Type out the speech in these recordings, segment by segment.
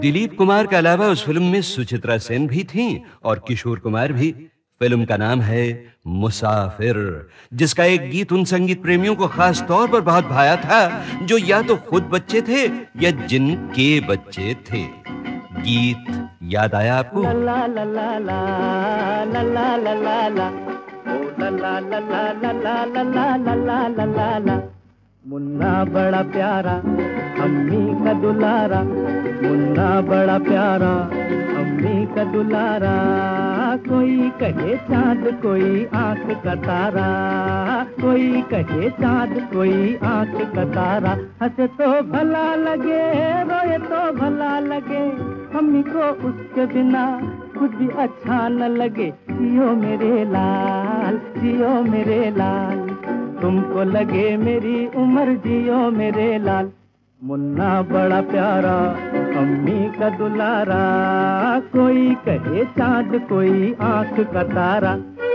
दिलीप कुमार के अलावा उस फिल्म में सुचित्रा सेन भी थीं और किशोर कुमार भी। फिल्म का नाम है मुसाफिर, जिसका एक गीत उन संगीत प्रेमियों को खास तौर पर बहुत भाया था जो या तो खुद बच्चे थे या जिनके बच्चे थे। गीत याद आया आपको? ला ला ला ला ला ला ला ला ला ओ ला ला ला ला ला ला ला ला ला ला ला ला। मुन्ना बड़ा प्यारा अम्मी का दुलारा, मुन्ना बड़ा प्यारा अम्मी का दुलारा। कोई कहे चांद कोई आंख का तारा, कोई कहे चांद कोई आंख का तारा। हंसे तो भला लगे रोए तो भला लगे, अम्मी को उसके बिना कुछ भी अच्छा न लगे। जियो मेरे लाल, जियो मेरे लाल, तुमको लगे मेरी उम्र, जियो मेरे लाल। मुन्ना बड़ा प्यारा अम्मी का दुलारा, कोई कहे चांद कोई आंख का तारा।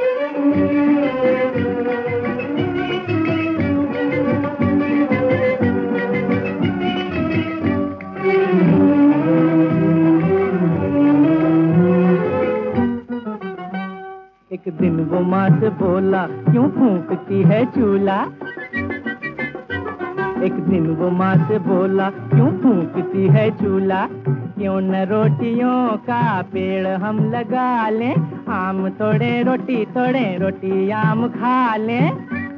एक दिन वो माँ से बोला, क्यों फूंकती है चूल्हा। एक दिन वो माँ से बोला, क्यों फूंकती है चूल्हा। क्यों न रोटियों का पेड़ हम लगा लें, आम तोड़े रोटी आम खा लें।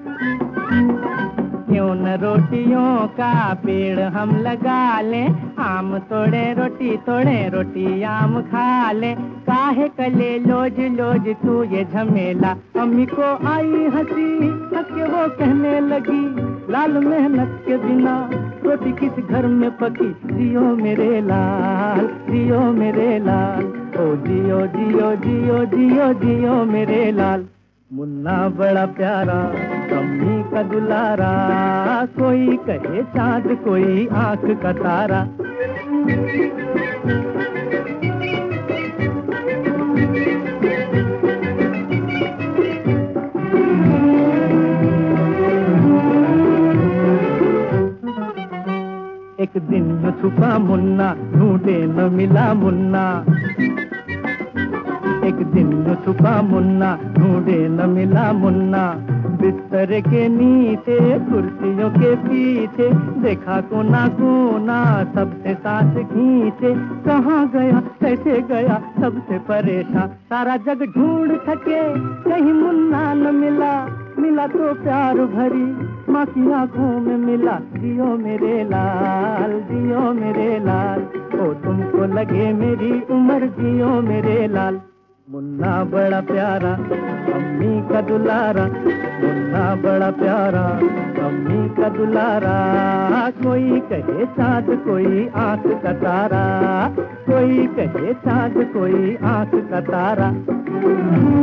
क्यों न रोटियों का पेड़ हम लगा लें, आम तोड़े रोटी आम खा लें। काहे कले लोज लोज तू ये झमेला। अम्मी को आई हंसी, हंस के वो कहने लगी, लाल मेहनत के बिना रोटी किस घर में पकी। जियो मेरे लाल, जियो मेरे लाल, ओ जियो जियो जियो जियो जियो मेरे लाल। मुन्ना बड़ा प्यारा अम्मी का दुलारा, कोई कहे चांद कोई आंख का तारा। एक दिन जो छुपा मुन्ना, ढूंढे न मिला मुन्ना। एक दिन जो छुपा मुन्ना, ढूंढे न मिला मुन्ना। बिस्तर के नीचे कुर्सियों के पीछे, देखा कोना कोना सबसे सांस खींचे। कहाँ गया कैसे गया सबसे परेशान, सारा जग ढूंढ थके कहीं मुन्ना न मिला। मिला तो प्यार भरी माँ की आंखों में मिला। जियो मेरे लाल, जियो मेरे लाल, ओ तुमको लगे मेरी उम्र, जियो मेरे लाल। मुन्ना बड़ा प्यारा अम्मी का दुलारा, मुन्ना बड़ा प्यारा अम्मी का दुलारा। कोई कहे चांद कोई आंख का तारा, कोई कहे चांद कोई आंख का तारा।